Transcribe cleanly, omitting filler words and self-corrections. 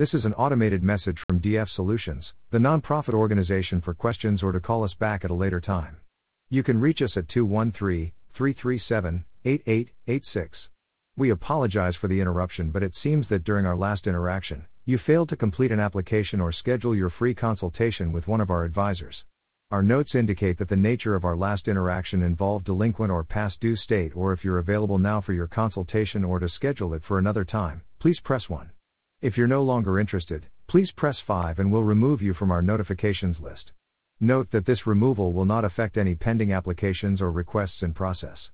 This is an automated message from DF Solutions, the nonprofit organization, for questions or to call us back at a later time. You can reach us at 213-337-8886. We apologize for the interruption, but it seems that during our last interaction, you failed to complete an application or schedule your free consultation with one of our advisors. Our notes indicate that the nature of our last interaction involved delinquent or past due state, or if you're available now for your consultation or to schedule it for another time, please press 1. If you're no longer interested, please press 5 and we'll remove you from our notifications list. Note that this removal will not affect any pending applications or requests in process.